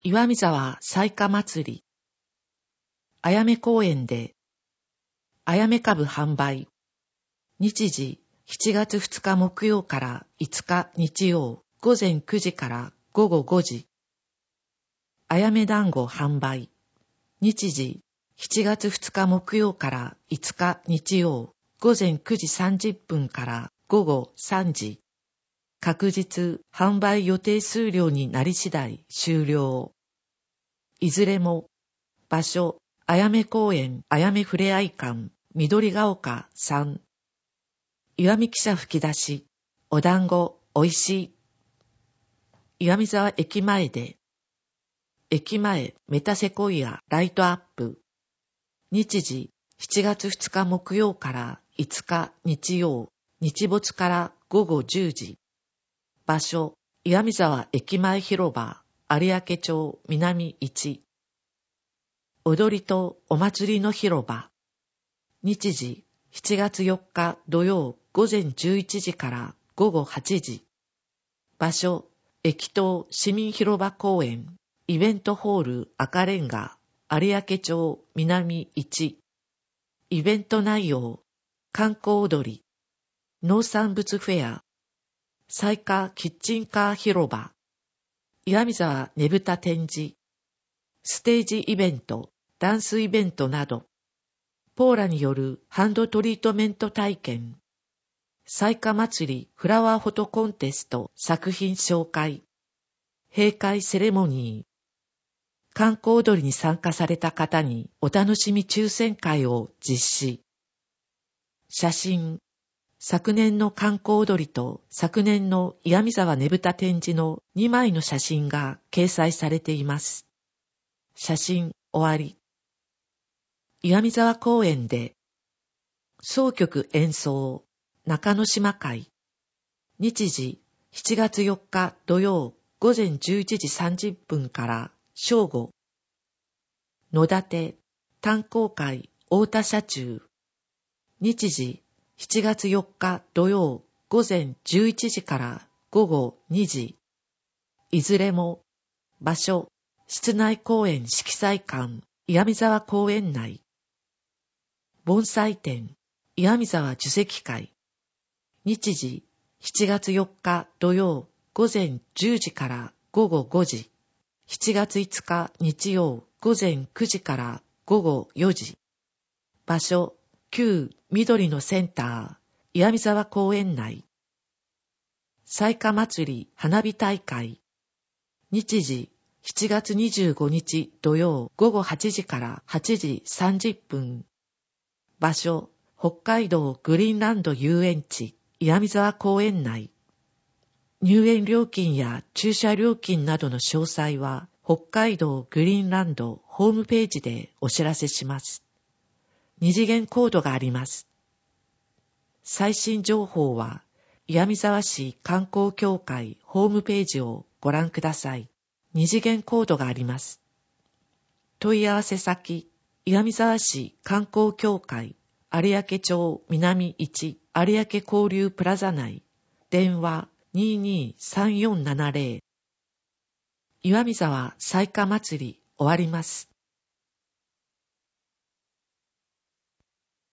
岩見沢彩花祭り。あやめ公園で、あやめ株販売。日時、7月2日木曜から5日日曜、午前9時から午後5時。あやめ団子販売。日時、7月2日木曜から5日日曜、午前9時30分から午後3時。確実販売予定数量になり次第終了。いずれも、場所、あやめ公園あやめふれあい館、緑が丘3。岩見記者吹き出し、お団子おいしい。岩見沢駅前で、駅前メタセコイアライトアップ。日時、7月2日木曜から5日日曜、日没から午後10時。場所、岩見沢駅前広場、有明町南1。踊りとお祭りの広場。日時、7月4日土曜午前11時から午後8時。場所、駅東市民広場公園、イベントホール赤レンガ、有明町南1。イベント内容、観光踊り、農産物フェア、彩花キッチンカー広場、岩見沢ねぶた展示、ステージイベント、ダンスイベントなど、ポーラによるハンドトリートメント体験、彩花祭りフラワーフォトコンテスト作品紹介、閉会セレモニー、観光踊りに参加された方にお楽しみ抽選会を実施。写真、昨年の観光踊りと昨年の岩見沢ねぶた展示の2枚の写真が掲載されています。写真終わり。岩見沢公園で、箏曲演奏、中之島会。日時、7月4日土曜午前11時30分から正午。野立、炭鉱会太田社中。日時、7月4日土曜午前11時から午後2時。いずれも、場所、室内公園色彩館、岩見沢公園内。盆栽展、岩見沢受石会。日時、7月4日土曜午前10時から午後5時。7月5日日曜午前9時から午後4時。場所、旧緑のセンター、岩見沢公園内。彩花祭り花火大会。日時、7月25日土曜午後8時から8時30分。場所、北海道グリーンランド遊園地、岩見沢公園内。入園料金や駐車料金などの詳細は、北海道グリーンランドホームページでお知らせします。二次元コードがあります。最新情報は、岩見沢市観光協会ホームページをご覧ください。二次元コードがあります。問い合わせ先、岩見沢市観光協会有明町南1有明交流プラザ内。電話223470。岩見沢彩花祭り終わります。